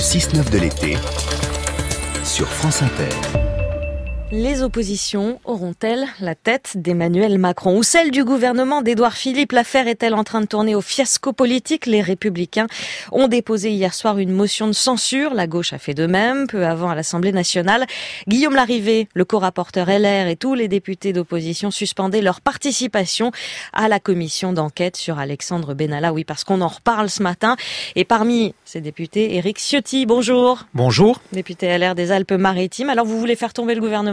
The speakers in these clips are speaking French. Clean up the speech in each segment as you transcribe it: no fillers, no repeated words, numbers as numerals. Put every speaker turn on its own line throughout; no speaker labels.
6-9 de l'été sur France Inter.
Les oppositions auront-elles la tête d'Emmanuel Macron ou celle du gouvernement d'Édouard Philippe? L'affaire est-elle en train de tourner au fiasco politique? Les Républicains ont déposé hier soir une motion de censure. La gauche a fait de même, peu avant à l'Assemblée nationale. Guillaume Larrivé, le co-rapporteur LR et tous les députés d'opposition suspendaient leur participation à la commission d'enquête sur Alexandre Benalla. Oui, parce qu'on en reparle ce matin. Et parmi ces députés, Éric Ciotti, bonjour.
Bonjour.
Député LR des Alpes-Maritimes. Alors vous voulez faire tomber le gouvernement ?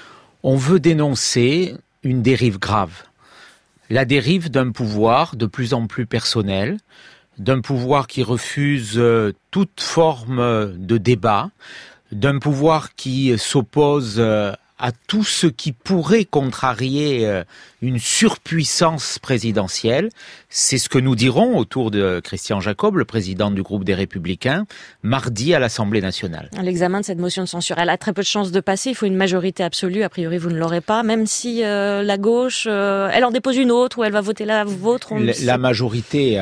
On veut dénoncer une dérive grave. La dérive d'un pouvoir de plus en plus personnel, d'un pouvoir qui refuse toute forme de débat, d'un pouvoir qui s'oppose à tout ce qui pourrait contrarier une surpuissance présidentielle. C'est ce que nous dirons autour de Christian Jacob, le président du groupe des Républicains, mardi à l'Assemblée nationale.
L'examen de cette motion de censure, elle a très peu de chances de passer. Il faut une majorité absolue. A priori, vous ne l'aurez pas. Même si la gauche, elle en dépose une autre ou elle va voter la vôtre.
La majorité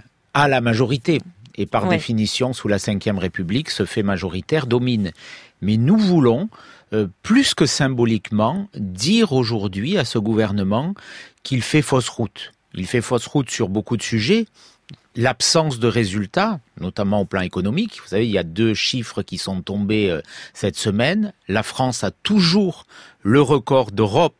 a la majorité. Et par définition, sous la Ve République, ce fait majoritaire domine. Mais nous voulons, plus que symboliquement, dire aujourd'hui à ce gouvernement qu'il fait fausse route. Il fait fausse route sur beaucoup de sujets. L'absence de résultats, notamment au plan économique. Vous savez, il y a 2 chiffres qui sont tombés cette semaine. La France a toujours le record d'Europe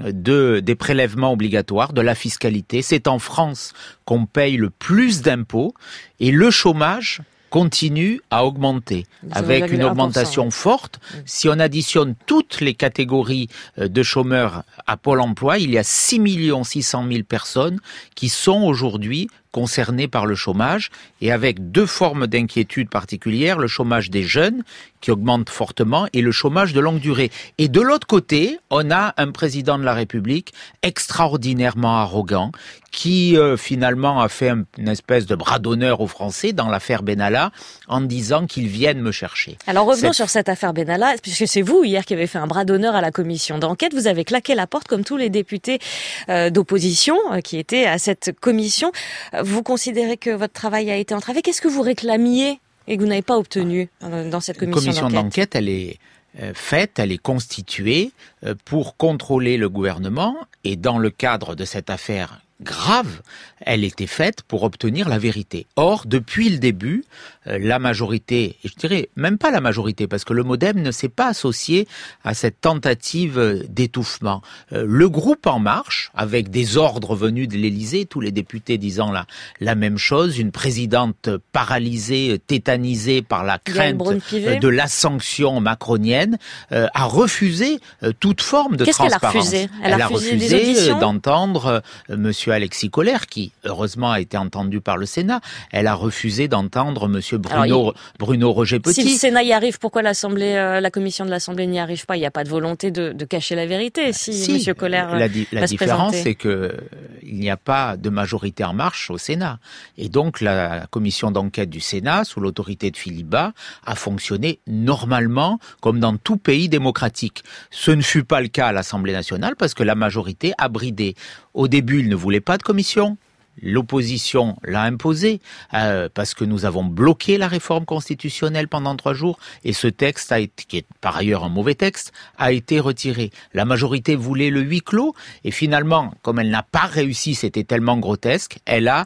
des prélèvements obligatoires, de la fiscalité. C'est en France qu'on paye le plus d'impôts et le chômage continue à augmenter, avec une augmentation forte. Si on additionne toutes les catégories de chômeurs à Pôle emploi, il y a 6 600 000 personnes qui sont aujourd'hui concernées par le chômage, et avec 2 formes d'inquiétude particulières, le chômage des jeunes, qui augmente fortement, et le chômage de longue durée. Et de l'autre côté, on a un président de la République extraordinairement arrogant, qui finalement a fait une espèce de bras d'honneur aux Français dans l'affaire Benalla, en disant qu'ils viennent me chercher.
Alors revenons sur cette affaire Benalla, puisque c'est vous hier qui avez fait un bras d'honneur à la commission d'enquête. Vous avez claqué la porte comme tous les députés d'opposition qui étaient à cette commission. Vous considérez que votre travail a été entravé. Qu'est-ce que vous réclamiez et que vous n'avez pas obtenu dans cette commission d'enquête ?
La commission d'enquête, elle est faite, elle est constituée pour contrôler le gouvernement, et dans le cadre de cette affaire grave, elle était faite pour obtenir la vérité. Or, depuis le début, la majorité, et je dirais même pas la majorité, parce que le MoDem ne s'est pas associé à cette tentative d'étouffement. Le groupe En Marche, avec des ordres venus de l'Élysée, tous les députés disant la même chose, une présidente paralysée, tétanisée par la crainte de la sanction macronienne, a refusé toute forme de transparence.
Elle a refusé
d'entendre Monsieur Alexis Collère, qui heureusement a été entendu par le Sénat. Elle a refusé d'entendre Monsieur Bruno Roger-Petit.
Si le Sénat y arrive, pourquoi la commission de l'Assemblée n'y arrive pas? Il n'y a pas de volonté de cacher la vérité. Si Monsieur Collère
la différence, c'est que il n'y a pas de majorité En Marche au Sénat. Et donc la commission d'enquête du Sénat, sous l'autorité de Philippe Bas, a fonctionné normalement, comme dans tout pays démocratique. Ce ne fut pas le cas à l'Assemblée nationale, parce que la majorité a bridé. Au début, il ne voulait pas de commission. L'opposition l'a imposé parce que nous avons bloqué la réforme constitutionnelle pendant 3 jours, et ce texte, qui est par ailleurs un mauvais texte, a été retiré. La majorité voulait le huis clos, et finalement, comme elle n'a pas réussi, c'était tellement grotesque, elle a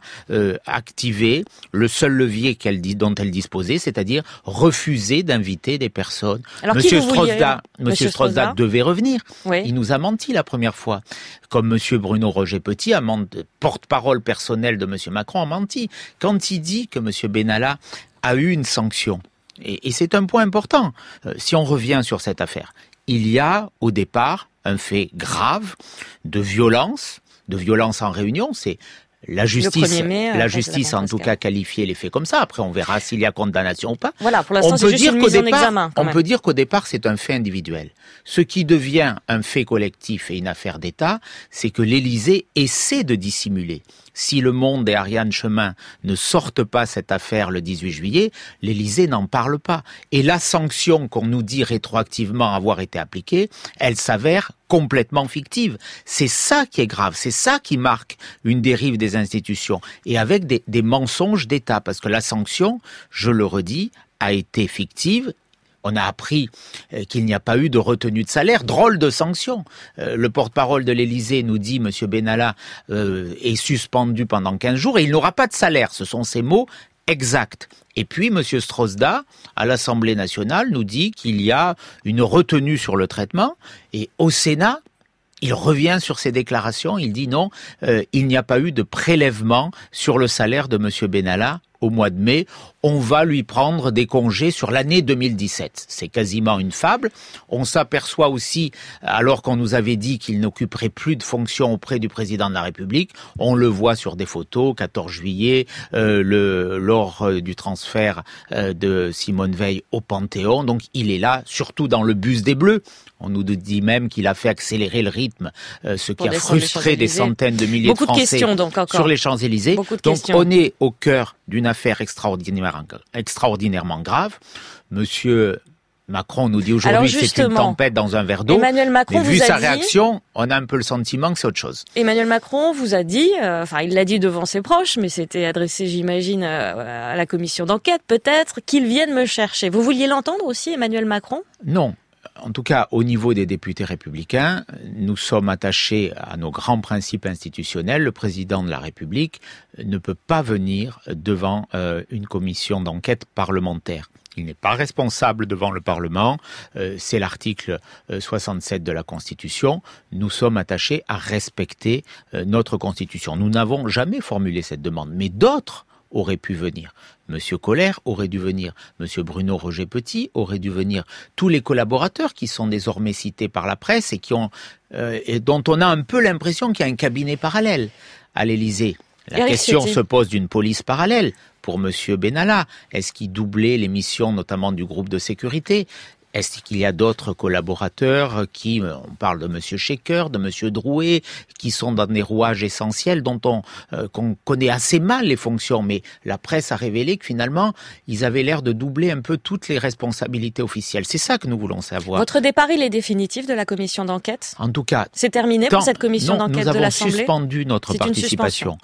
activé le seul levier dont elle disposait, c'est-à-dire refuser d'inviter des personnes.
Alors,
Monsieur Strossard devait revenir. Oui. Il nous a menti la première fois. Comme Monsieur Bruno Roger-Petit, porte-parole personnel de Monsieur Macron, a menti quand il dit que Monsieur Benalla a eu une sanction. Et c'est un point important. Si on revient sur cette affaire, il y a au départ un fait grave de violence en réunion. C'est la justice a en tout cas qualifié les faits comme ça. Après, on verra s'il y a condamnation ou pas.
Voilà, pour l'instant, c'est juste une mise en examen.
On peut dire qu'au départ, c'est un fait individuel. Ce qui devient un fait collectif et une affaire d'État, c'est que l'Élysée essaie de dissimuler. Si Le Monde et Ariane Chemin ne sortent pas cette affaire le 18 juillet, l'Élysée n'en parle pas. Et la sanction qu'on nous dit rétroactivement avoir été appliquée, elle s'avère complètement fictive. C'est ça qui est grave, c'est ça qui marque une dérive des institutions, et avec des mensonges d'État, parce que la sanction, je le redis, a été fictive. On a appris qu'il n'y a pas eu de retenue de salaire. Drôle de sanction. Le porte-parole de l'Élysée nous dit, Monsieur Benalla est suspendu pendant 15 jours et il n'aura pas de salaire. Ce sont ces mots exacts. Et puis, Monsieur Strozda, à l'Assemblée nationale, nous dit qu'il y a une retenue sur le traitement. Et au Sénat, il revient sur ses déclarations. Il dit non, il n'y a pas eu de prélèvement sur le salaire de Monsieur Benalla au mois de mai. On va lui prendre des congés sur l'année 2017. C'est quasiment une fable. On s'aperçoit aussi, alors qu'on nous avait dit qu'il n'occuperait plus de fonctions auprès du président de la République, on le voit sur des photos, 14 juillet, lors du transfert de Simone Veil au Panthéon. Donc il est là, surtout dans le bus des Bleus. On nous dit même qu'il a fait accélérer le rythme, ce qui a frustré des centaines de milliers de Français
de questions, donc,
sur les Champs-Élysées. Donc on est au cœur d'une affaire extraordinairement grave. Monsieur Macron nous dit aujourd'hui que c'est une tempête dans un verre d'eau.
Emmanuel Macron
mais vu sa réaction, on a un peu le sentiment que c'est autre chose.
Emmanuel Macron vous a dit, il l'a dit devant ses proches, mais c'était adressé, j'imagine, à la commission d'enquête peut-être, qu'il vienne me chercher. Vous vouliez l'entendre aussi, Emmanuel Macron ?
Non. En tout cas, au niveau des députés républicains, nous sommes attachés à nos grands principes institutionnels. Le président de la République ne peut pas venir devant une commission d'enquête parlementaire. Il n'est pas responsable devant le Parlement. C'est l'article 67 de la Constitution. Nous sommes attachés à respecter notre Constitution. Nous n'avons jamais formulé cette demande, mais d'autres aurait pu venir. Monsieur Koller aurait dû venir. Monsieur Bruno Roger-Petit aurait dû venir. Tous les collaborateurs qui sont désormais cités par la presse et et dont on a un peu l'impression qu'il y a un cabinet parallèle à l'Élysée. La question se pose d'une police parallèle pour Monsieur Benalla. Est-ce qu'il doublait les missions notamment du groupe de sécurité ? Est-ce qu'il y a d'autres collaborateurs on parle de Monsieur Shecker, de Monsieur Drouet, qui sont dans des rouages essentiels dont qu'on connaît assez mal les fonctions, mais la presse a révélé que finalement, ils avaient l'air de doubler un peu toutes les responsabilités officielles. C'est ça que nous voulons savoir.
Votre départ, il est définitif de la commission d'enquête ?
En tout cas,
c'est terminé pour cette commission d'enquête de l'Assemblée ?
Nous avons suspendu notre participation.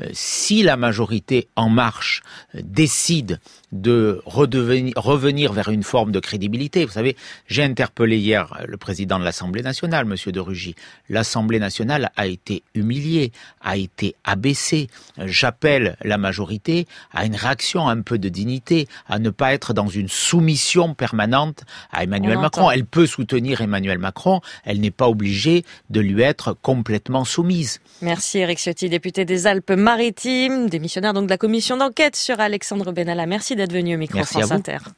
Si la majorité En Marche décide de revenir vers une forme de crédibilité. Vous savez, j'ai interpellé hier le président de l'Assemblée nationale, Monsieur de Rugy. L'Assemblée nationale a été humiliée, a été abaissée. J'appelle la majorité à une réaction un peu de dignité, à ne pas être dans une soumission permanente à Emmanuel Macron. Elle peut soutenir Emmanuel Macron, elle n'est pas obligée de lui être complètement soumise.
Merci Éric Ciotti, député des Alpes-Maritimes, démissionnaire donc de la commission d'enquête sur Alexandre Benalla. Merci d'être venu au micro France Inter.